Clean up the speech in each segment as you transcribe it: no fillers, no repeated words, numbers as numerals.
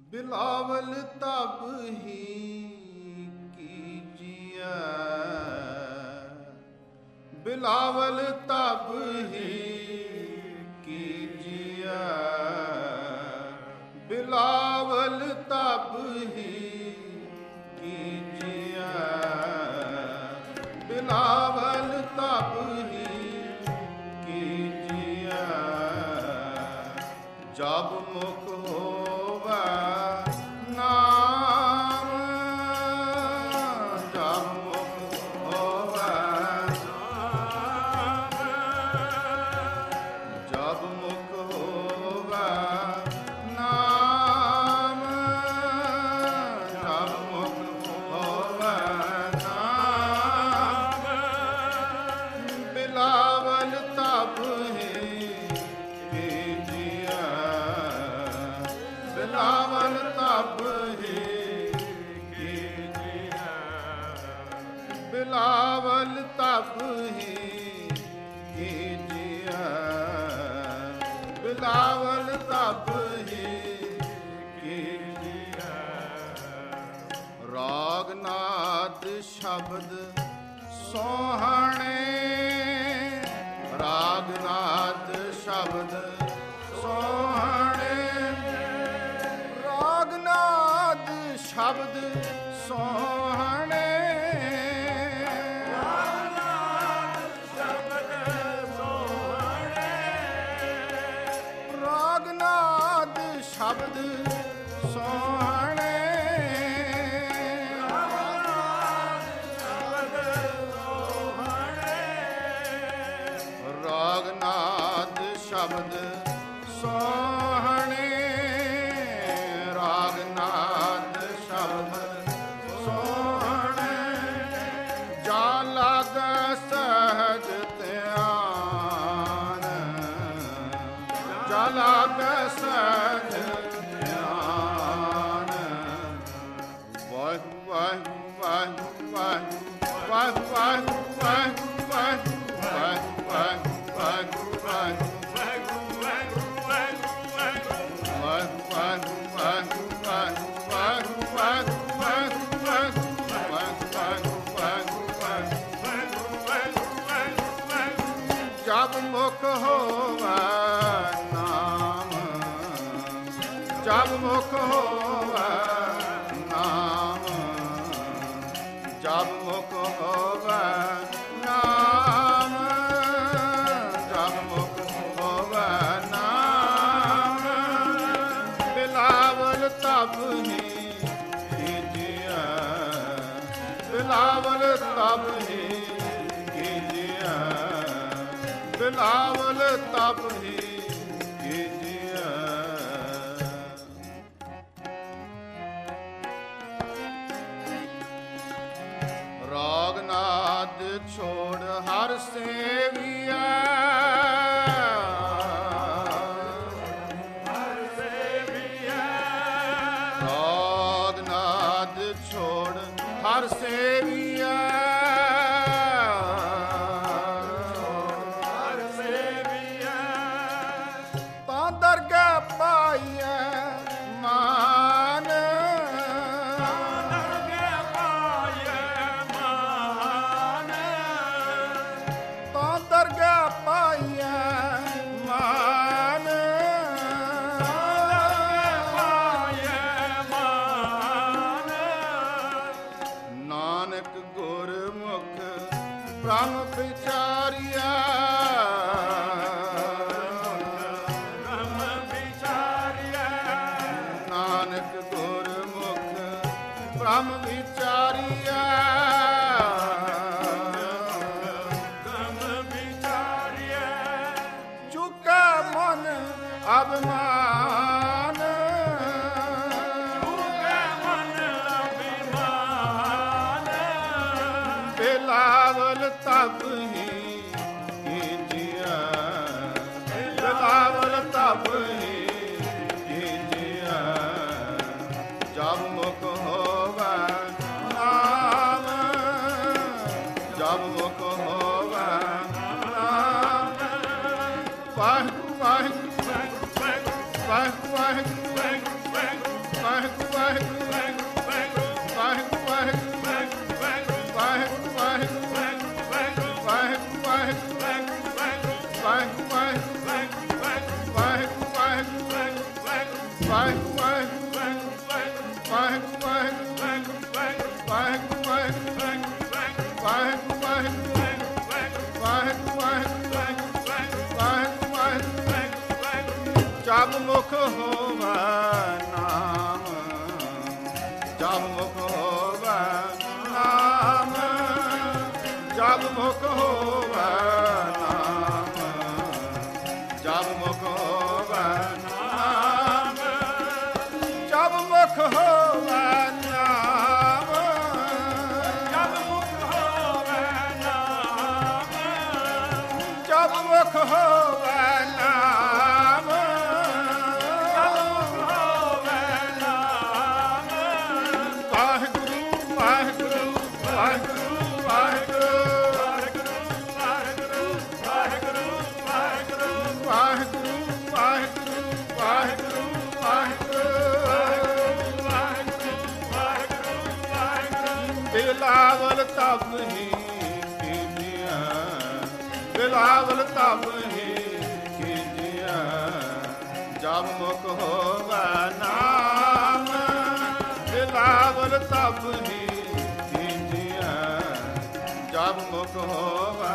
ਬਿਲਾਵਲ ਤਬ ਹੀ ਕੀਜੀਐ, ਬਿਲਾਵਲ ਤਬ ਹੀ ਕੀਜੀਐ, ਬਿਲਾਵਲ ਤਬ ਹੀ ਕੀਜੀਐ, ਬਿਲਾਵਲ ਤਬ ਹੀ ਕੀਜੀਐ, ਜਬ ਮੁਖ ਹੋਵੈ ਨਾਮ, ਜਬ ਮੁਖ ਹੋਵੈ ਨਾਮ, ਜਬ ਮੁਖ ਹੋਵੈ ਨਾਮ, ਜਬ ਮੁਖ ਹੋਵੈ ਨਾਮ, ਬਿਲਾਵਲ ਤਬ ਹੀ ਕੀਜੀਐ, ਬਿਲਾਵਲ ਤਬ ਹੀ ਕੀਜੀਐ, ਬਿਲਾਵਲ ਤਬ ਹੀ ਕੀਜੀਐ, ਬਿਲਾਵਲ ਤਬ ਹੀ ਕੀਜੀਐ। ਰਾਗ ਨਾਦ ਸ਼ਬਦ ਸੋਹਣੇ, ਰਾਗ ਨਾਦ ਸ਼ਬਦ ਸੋਹਣੇ, ਰਾਗ ਨਾਦ ਸ਼ਬਦ ਸੋਹਣੇ, ਰਾਗ ਨਾਦ ਸ਼ਬਦ ਸੋਹਣੇ, ਰਾਗ ਨਾਦ ਸ਼ਬਦ ਸੋਹਣੇ, ਰਾਗ ਨਾਦ ਸ਼ਬਦ ਸੋਹਣੇ, ਰਾਗ ਨਾਦ ਸ਼ਬਦ ਸੋਹਣੇ, ਜਾ ਲਾਗੈ ਸਹਿਜ ਧਿਆਨ, ਜਾ ਲਾਗੈ ਸਹਿਜ ਧਿਆਨ, ਵਾਹਿ ਵਾਹਿ ਵਾਹਿ ਵਾਹਿ ਵਾਹਿ ਵਾਹਿ ਵਾਹਿ ਵਾਹਿ ਜਬ ਮੁਖ ਹੋਵੈ ਨਾਮ, ਜਬ ਮੁਖ ਹੋਵੈ ਨਾਮ, ਜਬ ਮੁਖ ਹੋਵੈ ਨਾਮ, ਜਬ ਮੁਖ ਹੋਵੈ ਨਾਮ, ਬਿਲਾਵਲ ਤਬ ਹੀ ਕੀਜੀਐ, ਬਿਲਾਵਲ ਤਬ ਹੀ ਕੀਜੀਐ, ਬਿਲਾਵਲ ਤਬ ਹੀ ਕੀਜੀਐ। ਰਾਗ ਨਾਦ ਛੋੜ ਹਰ ਸੇਵੀਐ, ਹਰ ਸੇਵੀਐ, ਰਾਗ ਨਾਦ ਛੋੜ ਹਰ ਸੇਵੀਐ, ਹਰ ਸੇਵੀਐ, ਤਾਂ ਦਰਗਾਹ ਪਾਈਐ ਮਾਨ, ਨਾਨਕ ਗੁਰਮੁਖ ਬ੍ਰਹਮ ਵਿਚਾਰੀਆ, ਬ੍ਰਹਮ ਵਿਚਾਰੀਆ, ਨਾਨਕ ਗੁਰਮੁਖ ਬ੍ਰਹਮ ਵਿਚਾਰੀਆ, ਬ੍ਰਹਮ ਵਿਚਾਰੀਆ, ਚੁਕਾ ਮਨ ਅਭਿਮਾਨ, ਬਿਲਾਵਲ ਤਬ ਹੀ ਕੀਜੀਐ, ਬਿਲਾਵਲ ਤਬ ਹੀ ਕੀਜੀਐ, ਜਬ ਮੁਖ ਹੋਵੈ ਨਾਮ, ਜਬ ਮੁਖ ਹੋਵੈ ਨਾਮ, ਵਾਹਿ ਵਾਹਿ ਵਾਹਿ ਵਾਹਿ ਵਾਹਿ ਵਾਹਿ ਵਾਹਿਗੁਰੂ ਵਾਹਿਗੁਰੂ ਵਾਹਿਗੁਰੂ ਵਾਹਿਗੁਰੂ ਵਾਹਿਗੁਰੂ ਵਾਹਿਗੁਰੂ ਵਾਹਿਗੁਰੂ ਵਾਹਿਗੁਰੂ ਜਬ ਮੁਖ ਹੋਵਾ ਨਾਮ, ਜਬ ਮੁਖ ਹੋਵਾ ਨਾਮ, ਜਬ ਮੁਖ ਹੋਵਾ ਨਾਮ, ਜਬ ਮੁਖ ਹੋਵਾ ਨਾਮ, ਜਬ ਮੁਖ ਹੋਵਾ ਨਾਮ, ਜਬ ਮੁਖ ਹੋਵਾ ਨਾਮ, ਜਬ ਮੁਖ ਹੋਵਾ ਨਾਮ, ਜਬ ਮੁਖ ਹੋਵਾ ਨਾਮ, ਵਾਹਿਗੁਰੂ ਵਾਹਿਗੁਰੂ ਵਾਹਿਗੁਰੂ ਵਾਹਿਗੁਰੂ ਵਾਹਿਗੁਰੂ ਵਾਹਿਗੁਰੂ ਵਾਹਿਗੁਰੂ ਵਾਹਿਗੁਰੂ ਵਾਹਿਗੁਰੂ ਵਾਹਿਗੁਰੂ ਬਿਲਾਵਲ ਤਪ ਹੀ ਕੀਜਿਆ, ਬਿਲਾਵਲ ਤਪ ਹੀ ਕੀਜਿਆ, ਜਬ ਮੁਖ ਹੋਵਾ ਨਾਮ, ਬਿਲਾਵਲ ਤਪ ਹੀ ਕੀਜਿਆ, ਜਬ ਮੁਖ ਹੋਵਾ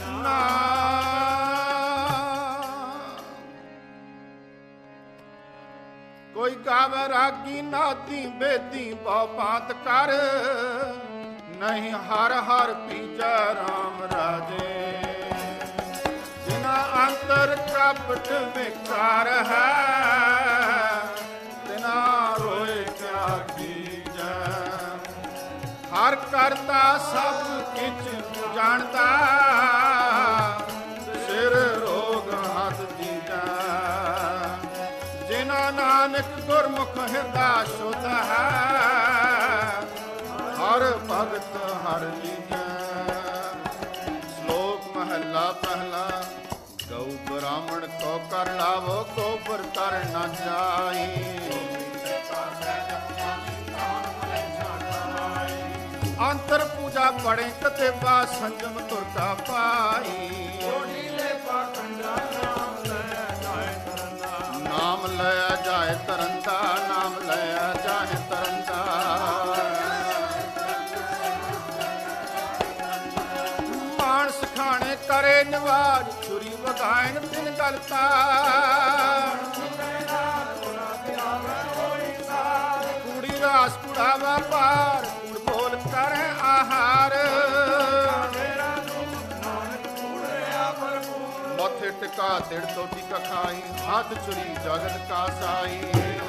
ਨਾਮ। ਕੋਈ ਗਾਵੇ ਰਾਗੀ ਨਾਦੀ ਬੇਦੀ ਬਹੁ ਬਾਤ ਕਰ, ਨਹੀਂ ਹਰ ਹਰ ਪੀਜੈ ਰਾਮ ਰਾਜੇ, ਜਿਨਾ ਅੰਤਰ ਕਪਟ ਵਿਕਾਰ ਹੈ, ਤਿਨਾ ਰੋਏ ਕਿਆ ਕੀਜੈ। ਹਰ ਕਰਤਾ ਸਭ ਕਿਛ ਜਾਣਦਾ, ਸਿਰ ਰੋਗ ਹੱਥ ਦੀਜੈ। ਜਿਨਾ ਨਾਨਕ ਗੁਰਮੁਖ ਹਿਰਦਾ ਸ਼ੁੱਧ ਹੈ, ਹਰ ਭਗਤ ਹਰ ਲੀਜੈ। ਸ਼ਲੋਕ ਮਹਲਾ ਪਹਿਲਾ। ਗਊ ਬ੍ਰਾਹਮਣ ਕੋ ਕਰ ਲਾਵੋ, ਗੋਬਰ ਕਰ ਨਾ ਜਾਈ। ਅੰਤਰ ਪੂਜਾ ਪੜੇ ਕਤੇਬਾ, ਸੰਜਮ ਤੁਰ ਕਾ ਪਾਈ। ਨਾਮ ਲਿਆ ਜਾਏ ਤਰੰਦਾ, ਨਾਮ ਲਿਆ ਜਾਏ ਤਰੰਦਾ। ਮਾਨਸ ਖਾਣੇ ਕਰੇ ਨਿਵਾਜ, ਛੁਰੀ ਵਗਾਇਨ ਬਿਨ ਗਲਤਾ। ਕੂੜੀ ਰਾਸ ਕੁੜਾਵਾ ਪਾਰ, ਕੂੜ ਬੋਲ ਕਰੇ ਆਹਾਰ। ਮੱਥੇ ਟਿਕਾ ਦਿੜ ਤੋਂ ਟਿਕਾ ਖਾਈ, ਹੱਥ ਛੁਰੀ ਜਗਤ ਕਾ ਸਾਈ।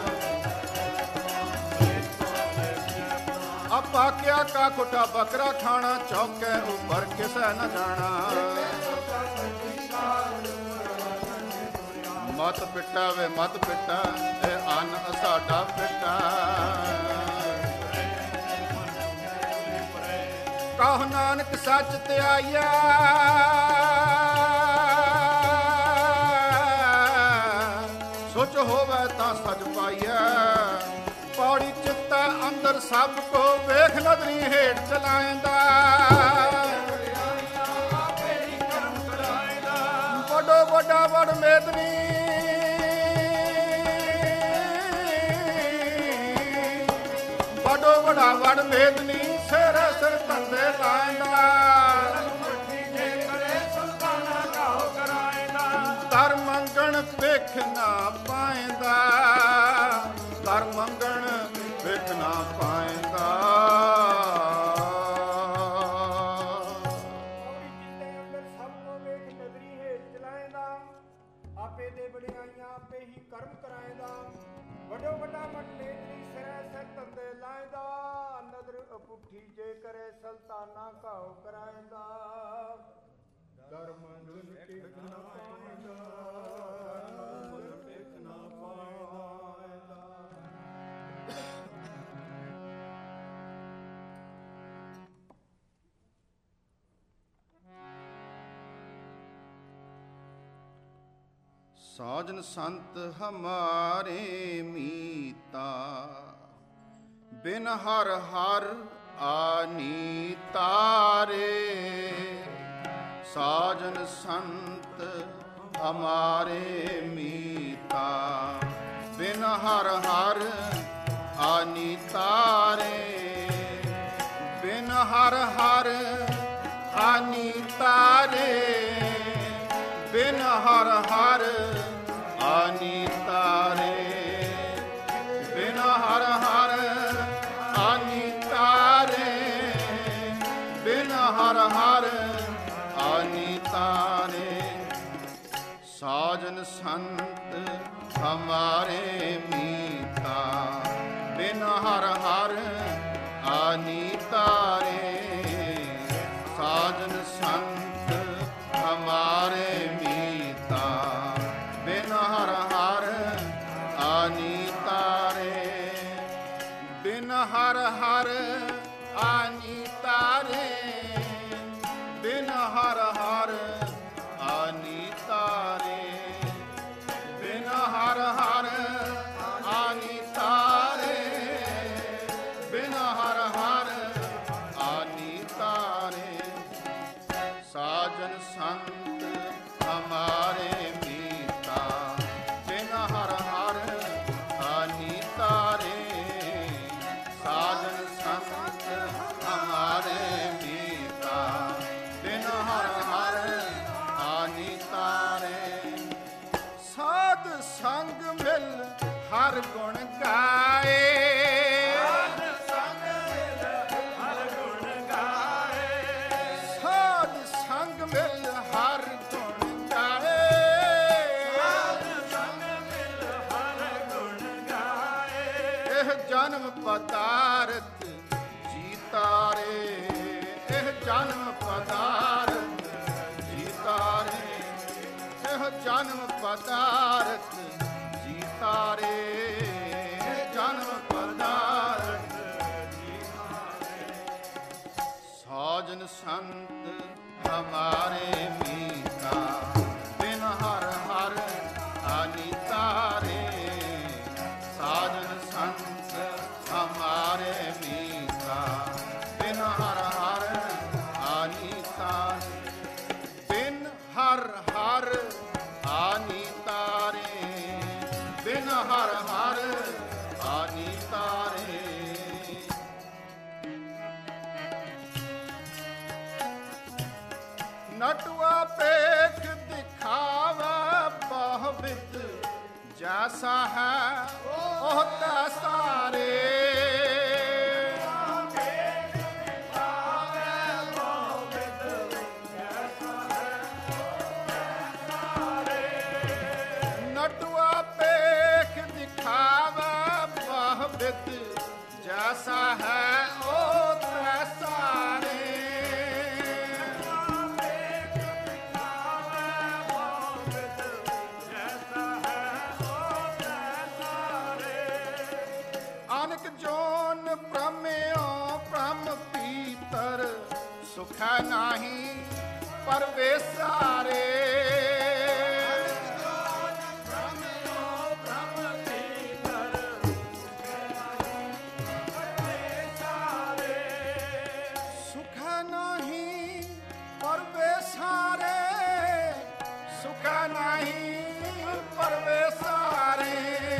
ਆਪਾ ਕਿਆ ਕਾ ਖੁਟਾ ਬੱਕਰਾ ਖਾਣਾ, ਚੌਕੇ ਉੱਪਰ ਕਿਸੇ ਨ ਜਾਣਾ। ਮਤ ਪਿੱਟਾ ਵੇ ਮਤ ਪਿੱਟਾ, ਇਹ ਅੰਨ ਸਾਡਾ ਪਿੱਟਾ। ਕਹੁ ਨਾਨਕ ਸੱਚ ਤੇ ਆਇਆ, ਸੋਚ ਹੋਵੇ ਤਾਂ ਸੱਚ ਪਾਈਐ। ਪੌੜੀ ਚਿੱਤਾ ਅੰਦਰ ਸਭ ਕੋ, ਵੇਖ ਨਦਰੀ ਹੇਠ ਚਲਾਇਂਦਾ। ਵੱਡੋ ਵੱਡਾ ਵਡ ਮੇਦਨੀ, ਵੱਡੋ ਵੱਡਾ ਵਡ ਮੇਦਨੀ, ਸਿਰ ਸਿਰ ਧੰਦੇ ਲਾਇਂਦਾ। ਧਰ ਮੰਗਣ ਵੇਖ ਨਾ ਪਾਇਂਦਾ, ਧਰ ਮੰਗਣ ਵੇਖ ਨਾ ਪਾਇਂਦਾ। ਆਪੇ ਦੇ ਬੜਿਆਈਆਂ ਆਪੇ ਹੀ ਕਰਮ ਕਰਾਏਦਾ। ਵੱਡੋ ਵੱਡਾ ਮਟਲੇ ਤੇਰੀ ਸਿਰੇ ਸਿਰ ਤੰਦੇ ਲਾਏਦਾ। ਨਦਰ ਅਪੁੱਠੀ ਜੇ ਕਰੇ ਸਲਤਾਨਾ ਘਾਉ ਕਰਾਏਦਾ। ਧਰਮ ਗੁਣ ਟਿਕ ਨਾ ਪਾਏਦਾ, ਟਿਕ ਨਾ ਪਾਏਦਾ। ਸਾਜਨ ਸੰਤ ਹਮਾਰੇ ਮੀਤਾ, ਬਿਨ ਹਰ ਹਰ ਆਨੀ ਤਾਰੇ, ਸਾਜਨ ਸੰਤ ਹਮਾਰੇ ਮੀਤਾ। ਬਿਨ ਹਰ ਹਰ ਆਨੀ ਤਾਰੇ, ਬਿਨ ਹਰ ਹਰ ਆਨੀ ਤਾਰੇ, ਬਿਨ ਹਰ ਹਰ ਆਨੀ ਤਾਰੇ, ਬਿਨ ਹਰ ਹਰ ਆਨੀ ਤਾਰੇ, ਬਿਨ ਹਰ ਹਰ ਆਨੀ ਤਾਰੇ। ਸਾਜਨ ਸੰਤ ਹਮਾਰੇ ਮੀਤਾ, ਬਿਨ ਹਰ ਹਰ ਆਨੀ ਤਾਰੇ। ਸਾਜਨ ਸੰਤ ਹਮਾਰੇ ਮੀਤਾ, ਬਿਨ ਹਰ ਹਰ ਆਨੀ ਤਾਰੇ। ਬਿਨ ਹਰ ਹਰ ਆਨੀ ਤਾਰੇ, ਬਿਨ ਹਰ ਹਰ ਆਨੀ ਤਾਰੇ, ਬਿਨ ਹਰ ਹਰ ਆਨੀ ਤਾਰੇ, ਬਿਨ ਹਰ ਹਰ ਆਨੀ ਤਾਰੇ। ਸਾਜਨ ਸੰਤ ਹਮਾਰੇ ਮੀਤਾ, ਬਿਨ ਹਰ ਹਰ ਆਨੀ ਤਾਰੇ। ਸਾਜਨ ਸੰਤ ਹਮਾਰੇ ਮੀਤਾ, ਬਿਨ ਹਰ ਹਰ ਆਨੀ ਤਾਰੇ। ਸਾਧ ਸੰਗ ਮਿਲ ਹਰ ਗੁਣ ਗਾਏ, ਸਾਧ ਸੰਗ ਮਿਲ ਹਰ ਗੁਣ ਗਾਏ, ਇਹ ਜਨਮ ਪਦਾਰਥ ਜੀ ਤਾਰੇ, ਇਹ ਜਨਮ ਪਦਾਰਥ ਜੀ ਤਾਰੇ, ਇਹ ਜਨਮ ਪਦਾਰਥ ਜੀ ਤਾਰੇ, ਜਨਮ ਪਦਾਰਥ ਜੀ ਤਾਰੇ। ਸਾਜਨ ਸੰਤ ਹਮਾਰੇ ਮੀਤਾ, ਬਿਨ ਹਰ ਹਰ ਆਨੀ ਤਾਰੇ। ਸਾਜਨ ਸੰਤ ਹਮਾਰੇ ਮੀਤਾ, ਬਿਨ ਹਰ ਹਰ ਆਨੀ ਤਾਰੇ। ਬਿਨ ਹਰ ਹਰ ਆਨੀ ਤਾਰੇ, ਬਿਨ ਹਰ ਹਰ ਆਨੀ ਤਾਰੇ। ਨਟਵਾ ਪੇਖ ਦਿਖਾਵਾ ਬਹੁਵਿਧ, ਜੈਸਾ ਹੈ ਉਹ ਤੈਸਾ ਰੇ। ਨਟਵਾ ਪੇਖ ਦਿਖਾਵਾ ਬਹੁਵਿਧ, ਜੈਸਾ ਹੈ ਉਹ ਤੈਸਾ ਰੇ। ਅਨਕ ਜੋਨ ਭ੍ਰਮਿਓ ਭ੍ਰਮ ਪੀਤਰ, ਸੁਖ ਨਾਹੀ ਪਰਵੇਸਾਰੇ। ਸੁਖ ਨਾਹੀ ਪਰਵੇਸਾਰੇ, ਸੁਖ ਨਾਹੀ ਪਰਵੇਸਾਰੇ।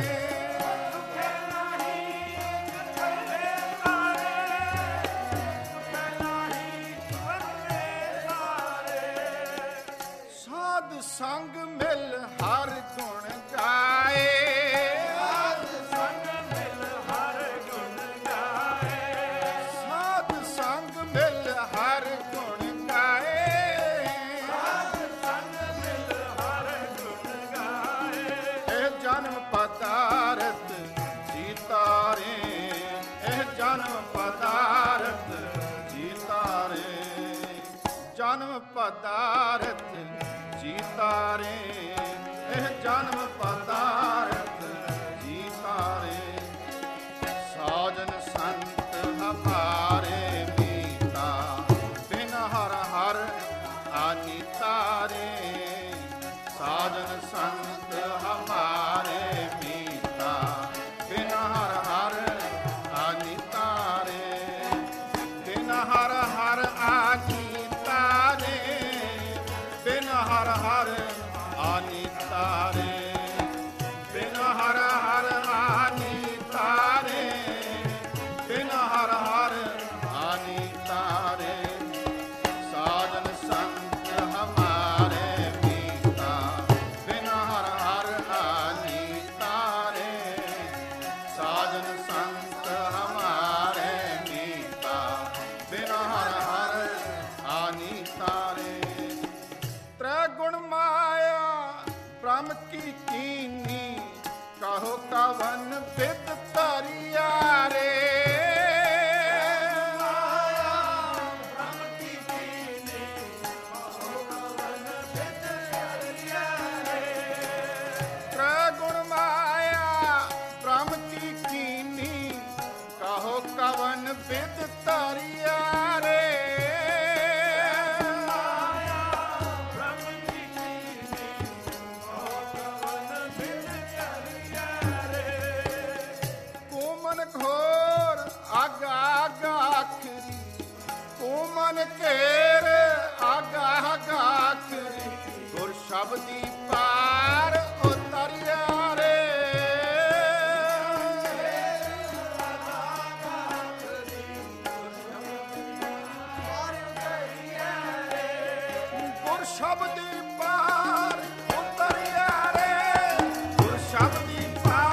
ਸਾਧ ਸੰਗ ਮਿਲ ਹਰ ਗੁਣ ਗਾਏ, ਸਾਧ ਸੰਗ ਮਿਲ ਹਰ ਗੁਣ ਗਾਏ, ਸਾਧ ਸੰਗ ਮਿਲ ਹਰ ਗੁਣ ਗਾਏ, ਸਾਧ ਸੰਗ ਮਿਲ ਹਰ ਗੁਣ ਗਾਏ। ਇਹ ਜਨਮ ਪਦਾਰਥ ਜੀ ਤਾਰੇ, ਇਹ ਜਨਮ ਪਦਾਰਥ ਜੀ ਤਾਰੇ, ਜਨਮ ਪਦਾਰਥ ਜੀ ਤਾਰੇ, ਇਹ ਜਨਮ ਪਦਾਰਥ ਜੀ ਤਾਰੇ। ਸਾਜਨ ਸੰਤ ਹਮਾਰੇ ਮੀਤਾ, ਬਿਨ ਹਰ ਹਰ ਆਨੀ ਤਾਰੇ। ਸਾਜਨ ਸੰਤ ਹਮਾਰੇ ਮੀਤਾ, ਬਿਨ ਹਰ ਹਰ ਆਨੀ ਤਾਰੇ। ਬਿਦ ਧਾਰਿਆ ਰੇ ਘੋਰ ਆਗਾ ਆਗਾ ਆਖਰੀ ਮਨ ਘੇਰ ਆਗਾ ਆਗਾ ਆਖਰੀ ਗੁਰ ਸ਼ਬਦੀ ਪਾਰ ਉਤਰਿਆ ਰੇ ਗੁਰ ਸ਼ਬਦੀ ਪਾਰ ਉਤਰਿਆ ਰੇ ਗੁਰ ਸ਼ਬਦੀ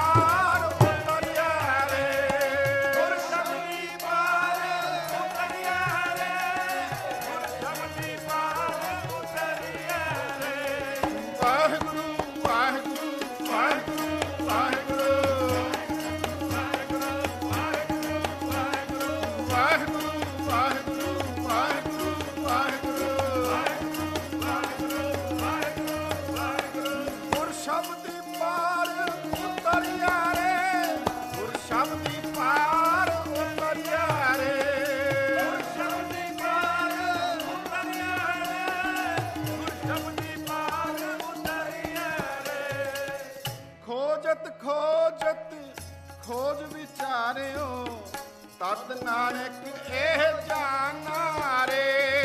ਖੋਜ ਵਿਚਾਰਿਓ ਤਦ ਨਾਨਕ ਇਹ ਜਾਣਾ ਰੇ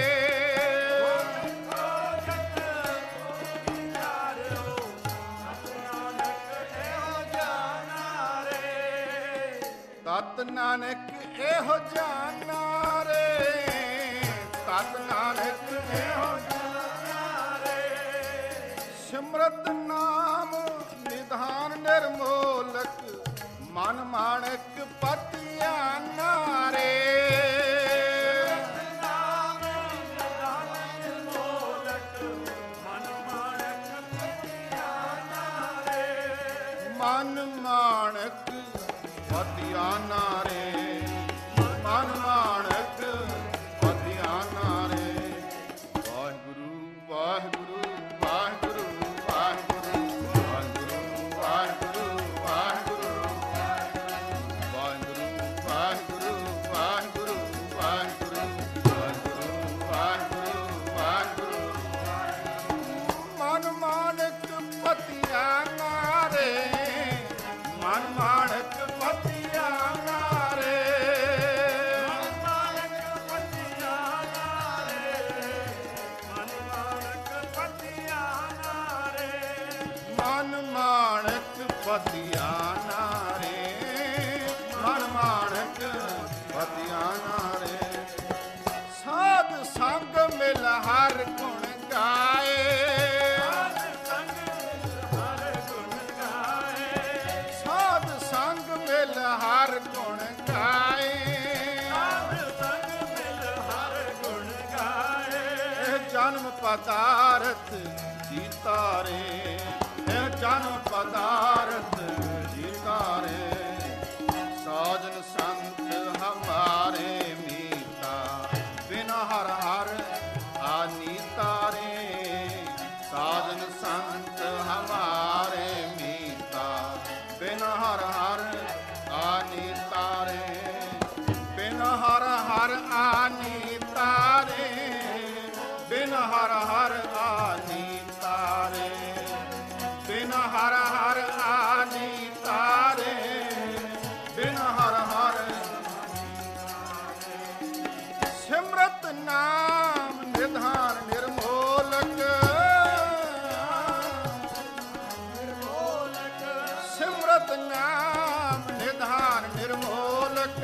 ਤਦ ਨਾਨਕ ਇਹੋ ਜਾਣਾ ਰੇ ਤਦ ਨਾਨਕ ਇਹੋ ਜਾਣਾ ਰੇ ਸਿਮਰਤ ਨਾਮ ਨਿਧਾਨ ਨਿਰਮੋਲਕ ਮਨ ਮਾਣਕ ਪਤਿਆ ਨਾਰੇ ਨਾਮ ਨਿਧਾਨ ਨਿਰਮੋਲਕ ਮਨ ਮਾਣਕ ਪਤਿਆ ਨਾਰੇ ਮਨ ਮਾਣਕ ਪਤਿਆ ਨਾਰੇ ਮਨ ਮਾਣਕ ਪਤਿਆ ਨਾਰੇ ਵਾਹਿਗੁਰੂ ਵਾਹਿਗੁਰੂ ਵਾਹਿਗੁਰੂ ਪਤਿਆ ਨਾਰੇ ਮਨ ਮਾਣਕ ਪਤਿਆ ਨਾਰੇ ਸਾਧ ਸੰਗ ਮਿਲ ਹਰ ਗੁਣ ਗਾਏ ਸਾਧ ਸੰਗ ਮਿਲ ਹਰ ਗੁਣ ਗਾਏ ਇਹ ਜਨਮ ਪਦਾਰਥ ਜੀਤਾ ਰੇ ਜਨਮ ਪਦਾਰਥ ਜੀਤਾਰੇ ਸਾਜਨ ਸੰਤ ਹਮਾਰੇ ਮੀਤਾ ਬਿਨਾ ਹਰ ਹਰ ਆਨੀਤਾ ਰੇ ਸਾਜਨ ਸੰਤ ਹਮਾਰੇ ਮੀਤਾ ਬਿਨਾ ਹਰ ਹਰ ਆਨੀਤਾ ਰੇ ਬਿਨਾ ਹਰ ਹਰ ਆਨੀਤਾ ਰੇ ਬਿਨਾ ਹਰ ਹਰ ਆਨੀਤਾ ਰੇ ਬਿਨ ਹਰ ਹਰ ਆਨੀ ਤਾਰੇ ਬਿਨ ਹਰ ਹਰ ਸਿਮਰਤ ਨਾਮ ਨਿਧਾਨ ਨਿਰਮੋਲਕ ਸਿਮਰਤ ਨਾਮ ਨਿਧਾਨ ਨਿਰਮੋਲਕ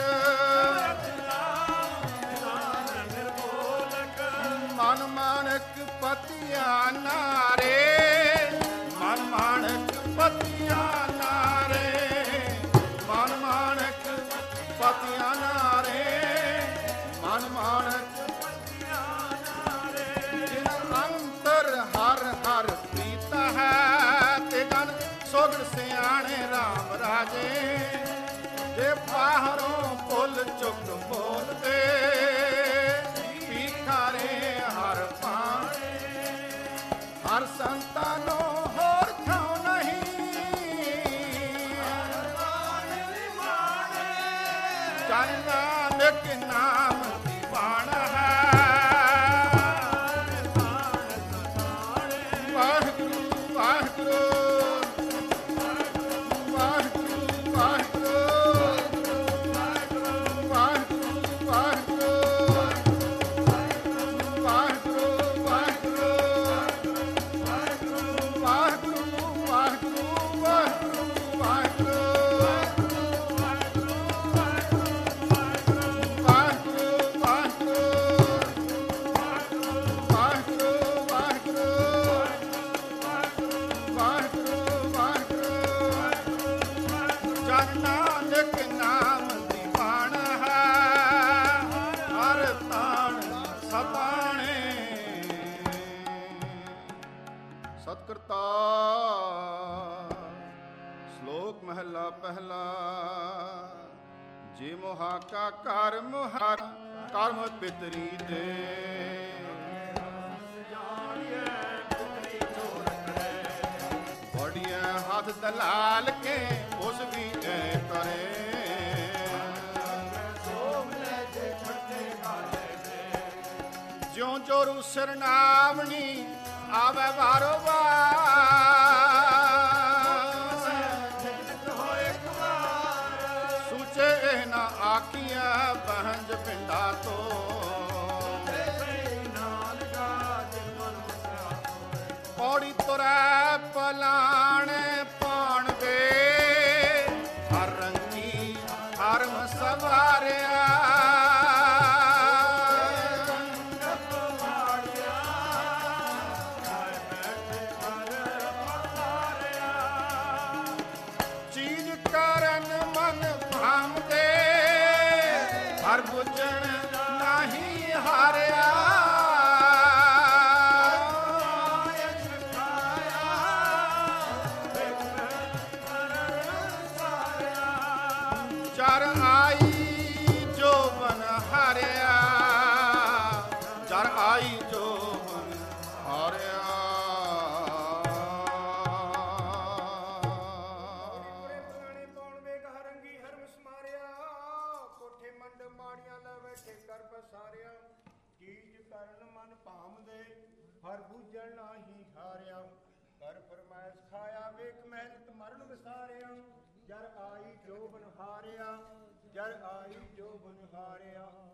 ਮਨ ਮਾਣਕ ਪਤਿਆ ਨਾਰੇ ਮਨ ਮਾਣਕ ਪਤਿਆ ਨਾਰੇ ਮਨ ਮਾਣਕ ਪਤਿਆ ਨਾਰੇ ਮਨ ਮਾਣਕ ਪਤਿਆ ਨਾਰੇ ਜਿਨ ਅੰਤਰ ਹਰ ਹਰ ਪ੍ਰੀਤ ਹੈ ਤੇ ਜਨ ਸੋਗੜ ਸਿਆਣੇ ਰਾਮ ਰਾਜੇ ਜੇ ਬਾਹਰੋਂ ਭੁੱਲ ਚੁੱਕ ਬੋਲਦੇ ਭੀਖਾਰੇ ਹਰ ਪਾਣੇ ਹਰ ਸੰਤਾਨੋ ਹੋਰ ਥਾਂ ਨਹੀਂ ਜਨ ਨਾਨਕ ਨਾਮ ਦੀ ਬਾਣ ਹੈ। ਵਾਹਿਗੁਰੂ ਵਾਹਿਗੁਰੂ ਵਾਹਿਗੁਰੂ ਵਾਹਿਗੁਰੂ ਵਾਹਿਗੁਰੂ ਵਾਹਿਗੁਰੂ ਸਤਿਕਰਤਾ। ਸ਼ਲੋਕ ਮਹਲਾ ਪਹਿਲਾ। ਜੇ ਮੁਹਾਕਾ ਕਰਮ ਹਰ ਕਰਮ ਪਿਤਰੀ ਦੇ, ਬੜੀਆਂ ਹੱਥ ਦਲਾਲ ਕੇ ਉਸ ਵੀ ਐ ਕਰੇ। ਜਿਉਂ ਜੋਰੂ ਸਰਨਾਵਣੀ ਆਵੇ ਵਾਰੋ ਸੂਚੇ ਨਾ ਆਖੀਆਂ ਬਹੰਜ ਪਿੰਡਾ ਤੋਂ। ਪੌੜੀ ਤੁਰੈ ਪਲਾਣੇ ਪਾਣ ਵੇ, ਹਰ ਰੰਗੀ ਹਰਮ ਸਵਾਰਿਆ। ਹਰ ਬੁੱਝਣ ਨਹੀਂ ਹਾਰਿਆ। ਜਰ ਆਈ ਜੋਬਨ ਹਾਰਿਆ, ਜਰ ਆਈ ਜੋਬਨ ਹਾਰਿਆ। ਕਰ ਪਸਾਰਿਆ, ਚੀਜ਼ ਕਰਨ ਮਨ ਭਾਮਦੇ, ਹਰ ਬੂਝਣ ਨਾਹੀ ਹਾਰਿਆ। ਕਰ ਫਰਮਾਇਸ਼ ਖਾਇਆ, ਵੇਖ ਮਿਹਨਤ ਮਰਨ ਵਿਸਾਰਿਆ। ਜਰ ਆਈ ਜੋਬਨ ਹਾਰਿਆ, ਜਰ ਆਈ ਜੋਬਨ ਹਾਰਿਆ।